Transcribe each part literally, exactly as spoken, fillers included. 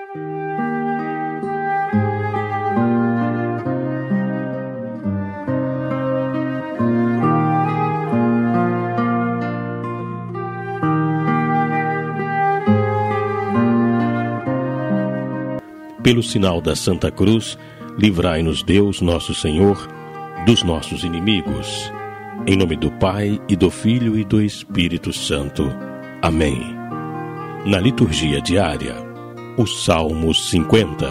Pelo sinal da Santa Cruz, livrai-nos Deus, nosso Senhor, dos nossos inimigos. Em nome do Pai, e do Filho, e do Espírito Santo. Amém. Na liturgia diária, o Salmo cinquenta.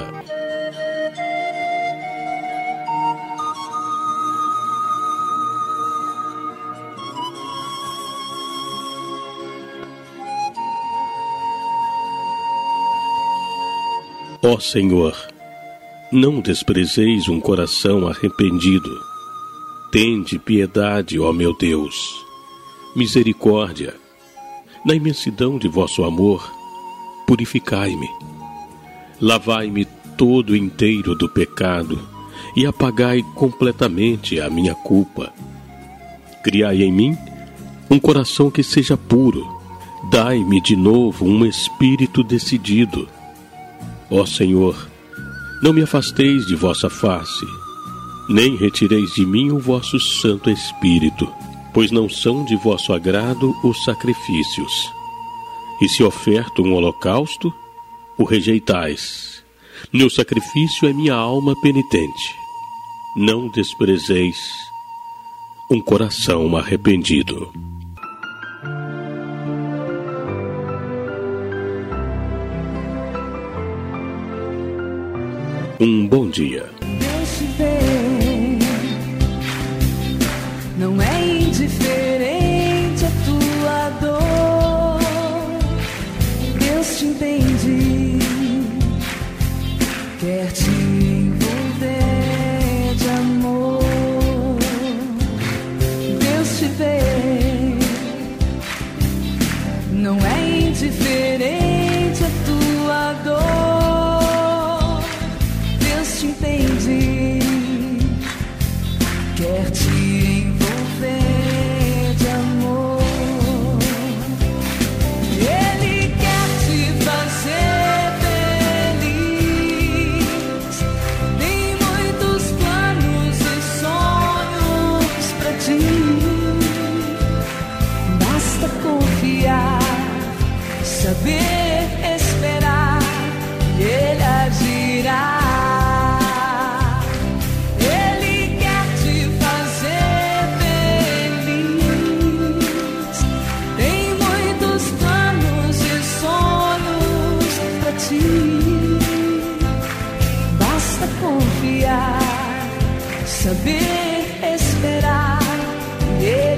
Ó Senhor, não desprezeis um coração arrependido. Tende piedade, ó meu Deus, misericórdia. Na imensidão de vosso amor, purificai-me. Lavai-me todo inteiro do pecado e apagai completamente a minha culpa. Criai em mim um coração que seja puro. Dai-me de novo um espírito decidido. Ó Senhor, não me afasteis de vossa face, nem retireis de mim o vosso Santo Espírito, pois não são de vosso agrado os sacrifícios. E se oferto um holocausto, o rejeitais. Meu sacrifício é minha alma penitente. Não desprezeis um coração arrependido. Um bom dia. Deus te vê, não é indiferente a tua dor. Deus te entende, quer te envolver de amor. Deus te vê, não é indiferente a tua dor. Entende, quer te envolver de amor. Ele quer te fazer feliz. Tem muitos planos e sonhos pra ti. Basta confiar, saber esperar, e Ele agirá. Basta confiar, saber esperar. Yeah.